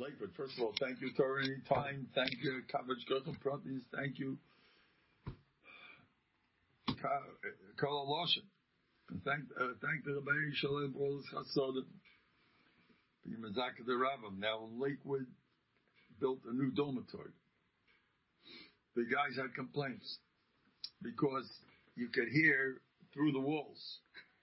Lakewood. First of all, thank you, Torah Anytime. Thank you, Coverage Gurkham Properties. Thank you, Carla Lawson. And thank the Rabbi Shalom for all his chasodim. The Mazaka the Rabbim. Now, Lakewood built a new dormitory. The guys had complaints because you could hear through the walls.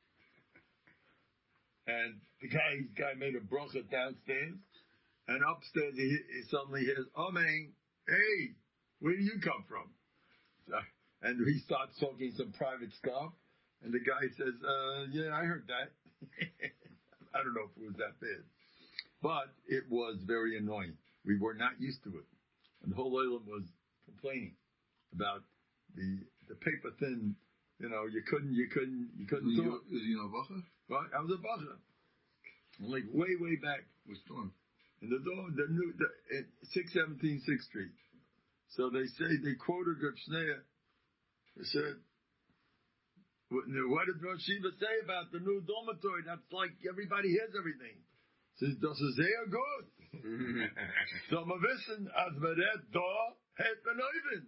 And the guy made a bracha downstairs, and upstairs he suddenly hears, "Oh man, hey, where do you come from?" And he starts talking some private stuff, and the guy says, "Yeah, I heard that." I don't know if it was that bad, but it was very annoying. We were not used to it, and the whole island was complaining about the paper thin. You know, you couldn't do it. Is he a bacha? Right, I was a bacha. Like way back. Which dorm? In the dorm, at 617 6th Street. So they quoted Reb Shneya. They said, what did Rosh Shiva say about the new dormitory? That's like everybody hears everything. Says, das ist sehr gut. So wir wissen, als wir das da hätten.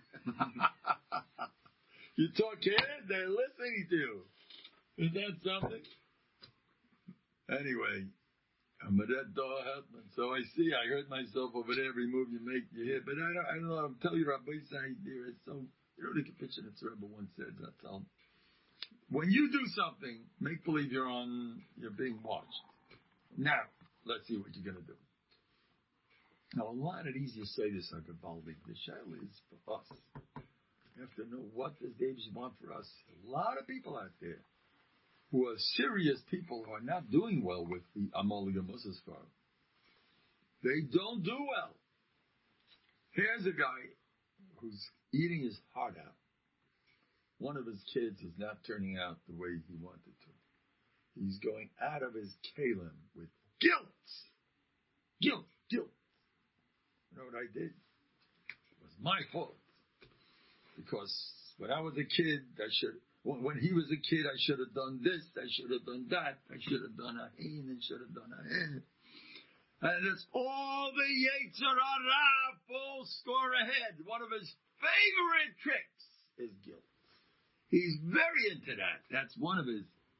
You talk here, they're listening to you. Is that something? Anyway, I'm at that door happening. So I heard myself over there. Every move you make, you hear. But I don't know. I'm telling you, Rabbi Said, there is so. You know, the Kapitchin Rebbe once said, that's all. When you do something, make believe you're being watched. Now, let's see what you're going to do. Now, a lot of these you say this, Agabaldi. The shayla is for us. You have to know what does David want for us. A lot of people out there who are serious people who are not doing well with the Amal Yamus's farm. They don't do well. Here's a guy who's eating his heart out. One of his kids is not turning out the way he wanted to. He's going out of his kalim with guilt. You know what I did? It was my fault. Because when I was a kid, when he was a kid, I should have done this, I should have done that, I should have done a hin and should have done a hin. And it's all the Yetzer Hara full score ahead. One of his favorite tricks is guilt. He's very into that. That's one of his,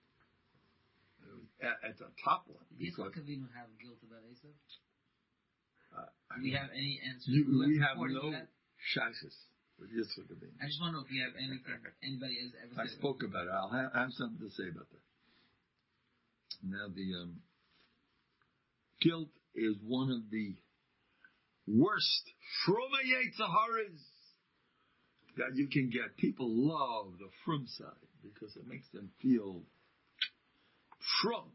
at the top one. Did Yitzchak Avinu have guilt about Esav? Do we have any answers? We have no shashis. I just want to know if you have anything anybody has ever said. I spoke about it. I'll have something to say about that. Now, the guilt is one of the worst Fruma Yetzaharas that you can get. People love the Frum side because it makes them feel Frum.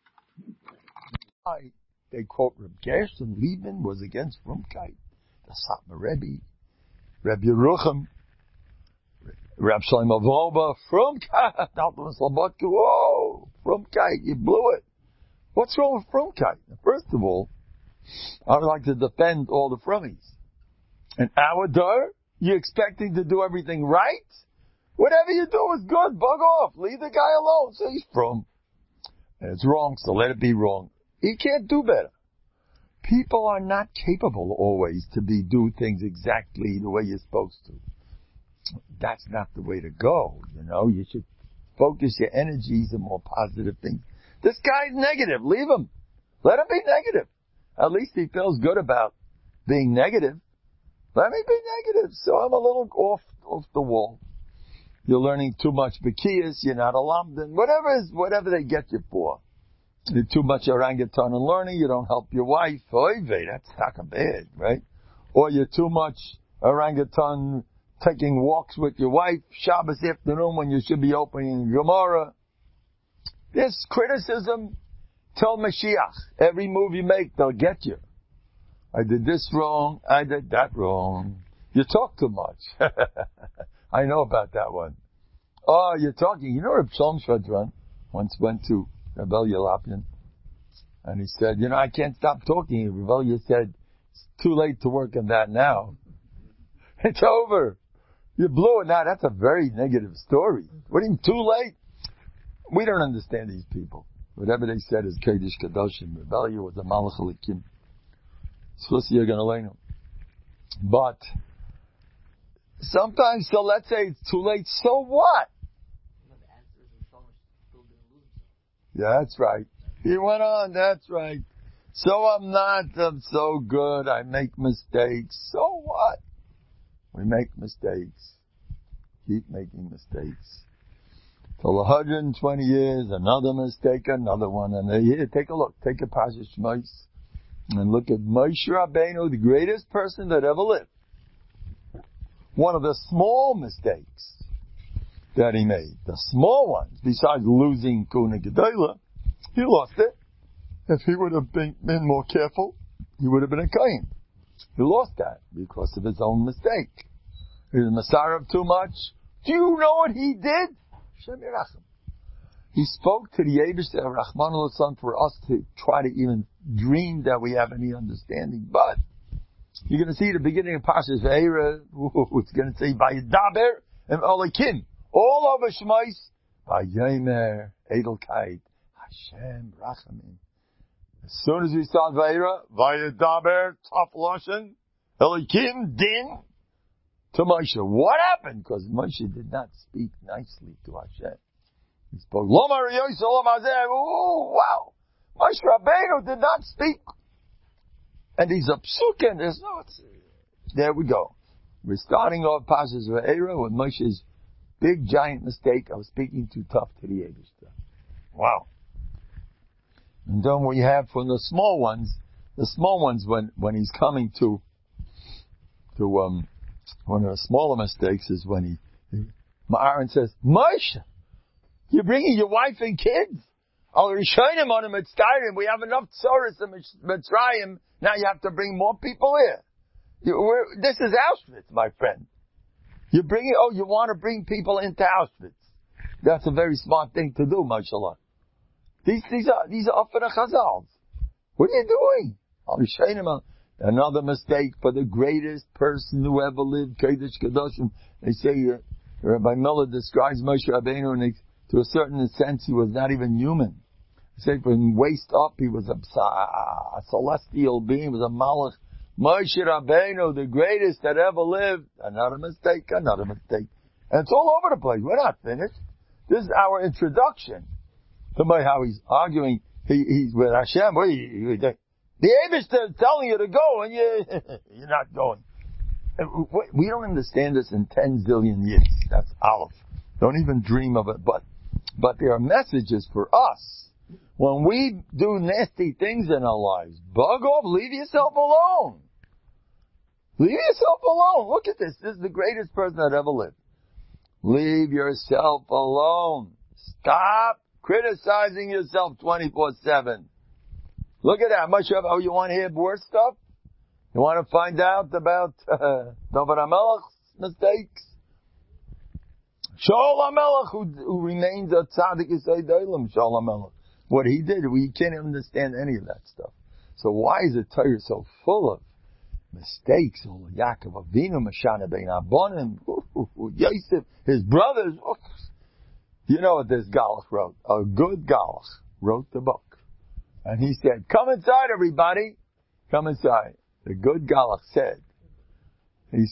They quote Reb Gershon Liebman was against Frumkeit. The Satmar Rebbe. Reb Yerucham, Reb Shlomo Wolbe, Frumkeit, Altamas Labotka, whoa, Frumkeit, you blew it. What's wrong with Frumkeit? First of all, I would like to defend all the Frummies. And our door, you expecting to do everything right? Whatever you do is good, bug off, leave the guy alone, so he's Frum. And it's wrong, so let it be wrong. He can't do better. People are not capable always to do things exactly the way you're supposed to. That's not the way to go, you know. You should focus your energies on more positive things. This guy's negative. Leave him. Let him be negative. At least he feels good about being negative. Let me be negative. So I'm a little off the wall. You're learning too much Bekias. You're not a lamdan. Whatever they get you for. You're too much orangutan and learning, you don't help your wife. Oy vey, that's not bad, right? Or you're too much orangutan taking walks with your wife Shabbos afternoon when you should be opening Gemara. This criticism, tell Mashiach. Every move you make, they'll get you. I did this wrong, I did that wrong. You talk too much. I know about that one. Oh, you're talking. You know Reb Shalom Shvadran once went to Rebel Yalapian, and he said, you know, I can't stop talking. Rebel said, it's too late to work on that now. It's over. You blew it now. That's a very negative story. What do you mean, too late? We don't understand these people. Whatever they said is Kodesh Kadoshim. Rebellion was a Malach Elikim. You're going to learn them. But sometimes, so let's say it's too late, so what? Yeah, that's right. He went on, that's right. So I'm so good, I make mistakes. So what? We make mistakes. Keep making mistakes. Till 120 years, another mistake, another one. And here, take a look. Take a passage, Shmos, and look at Moshe Rabbeinu, the greatest person that ever lived. One of the small mistakes that he made, the small ones, besides losing Kuna Gedolah, he lost it. If he would have been more careful, he would have been a Kohen. He lost that because of his own mistake. He was Masarav too much. Do you know what he did? Shem Yerachem. He spoke to the Eibishter of Rahman al-San for us to try to even dream that we have any understanding. But you're going to see the beginning of Parshas Ve'era. It's going to say Vayedaber and Elokim all over Shmos. Vayemer Edelkeit Hashem Rachamim. As soon as we start Ve'era, Vayedaber Taf Lashon Elokim Din to Moshe. What happened? Because Moshe did not speak nicely to Hashem. He spoke, Lomar Yoyse Lomar Zeh. Oh, wow. Moshe Rabbeinu did not speak. And these are psukim. There's no, there we go. We're starting off Parshas Ve'era with Moshe's big giant mistake of speaking too tough to the Eibishter. Wow. And then we have from the small ones when he's coming to one of the smaller mistakes is when Aaron says, Moshe, you're bringing your wife and kids. I'll shine him on him at Skyrim. We have enough tzoros in Mitzrayim. Now you have to bring more people here. This is Auschwitz, my friend. You want to bring people into Auschwitz. That's a very smart thing to do, mashallah. These are up for the Chazals. What are you doing? I'll shine him on. Another mistake for the greatest person who ever lived, Kodesh Kadoshim. They say, Rabbi Miller describes Moshe Rabbeinu, and to a certain sense, he was not even human. They say from waist up, he was a celestial being, was a malach. Moshe Rabbeinu, the greatest that ever lived. Another mistake. And it's all over the place. We're not finished. This is our introduction to how he's arguing. He's with Hashem. The Eibishter is telling you to go, and you're not going. We don't understand this in 10 zillion years. That's Aleph. Don't even dream of it. But there are messages for us. When we do nasty things in our lives, bug off, leave yourself alone. Leave yourself alone. Look at this. This is the greatest person that ever lived. Leave yourself alone. Stop criticizing yourself 24/7. Look at that. Much of you want to hear worse stuff? You want to find out about David HaMelech's mistakes? Shaul HaMelech, who remains a tzaddik yesod olam, Shaul HaMelech. What he did, we can't understand any of that stuff. So why is the Torah so full of mistakes? Yaakov Avinu, Mashana ben Abonim, Yosef, his brothers. You know what this Galach wrote? A good Galach wrote the book. And he said, come inside, everybody. Come inside. The good Galach said, he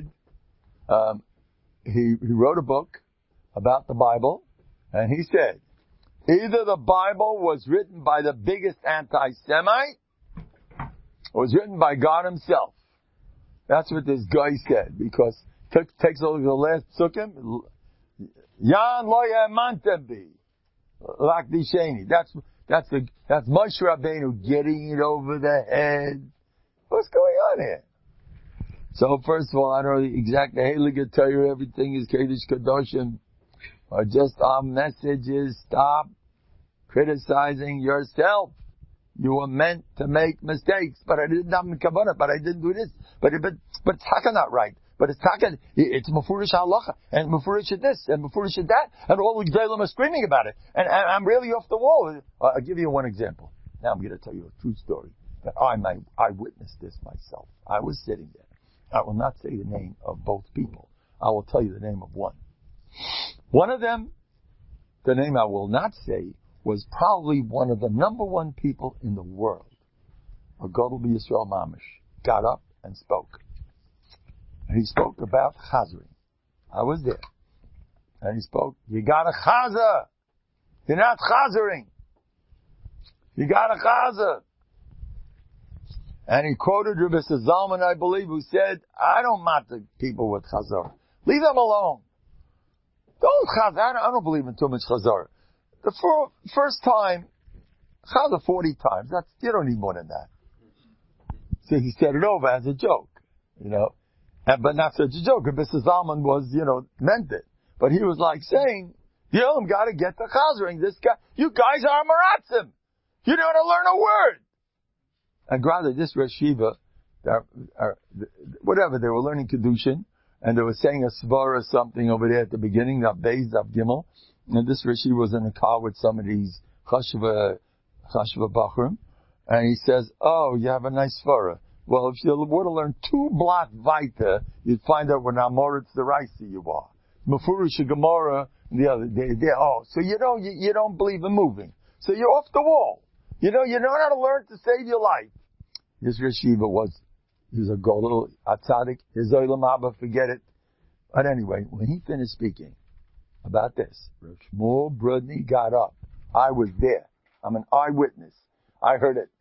wrote a book about the Bible, and he said, either the Bible was written by the biggest anti-Semite, or was written by God himself. That's what this guy said, because takes a look at the last psukim, Yan lo ya'amantem bi, lakdi sheni. That's Moshe Rabbeinu getting it over the head. What's going on here? So first of all, I don't know the exact Heilige Torah, everything is Kodesh Kadoshim. Or just our message is stop criticizing yourself. You were meant to make mistakes, but I didn't have kavanah, but I didn't do this. But it's taka not right. But it's mefurish halacha, and mefurish this, and mefurish that, and all the gedolim are screaming about it. And I'm really off the wall. I'll give you one example. Now I'm going to tell you a true story. That I witnessed this myself. I was sitting there. I will not say the name of both people. I will tell you the name of one. One of them, the name I will not say, was probably one of the number one people in the world. a Gadol Yisrael Mamish, got up and spoke. And he spoke about Chazering. I was there. And he spoke, you got a Chazer. You're not Chazering. You got a Chazer. And he quoted Rabbi Zalman, I believe, who said, I don't matter people with Chazar. Leave them alone. Don't Chazar. I don't believe in too much Chazar. The first time, Chazar 40 times. You don't need more than that. So he said it over as a joke, but not such a joke. Rabbi Zalman was, meant it. But he was like saying, the Olam got to get the Chazering. This guy, you guys are Maratzim. You don't learn a word. And rather, this Reshiva, whatever, they were learning Kedushin, and they were saying a Svara or something over there at the beginning, that Beis, that Gimel, and this Reshiva was in a car with some of these Chashva Bachrim, and he says, oh, you have a nice Svara. Well, if you were to learn 2 blocks weiter, you'd find out when Amoritz the Raisi you are. Mefurish Gemara, the other day, so you don't believe in moving. So you're off the wall. You know how to learn to save your life. This Reshiva he was a Golul Atzadik, his Olam Abba, forget it. But anyway, when he finished speaking about this, Shmuel Brudny got up. I was there. I'm an eyewitness. I heard it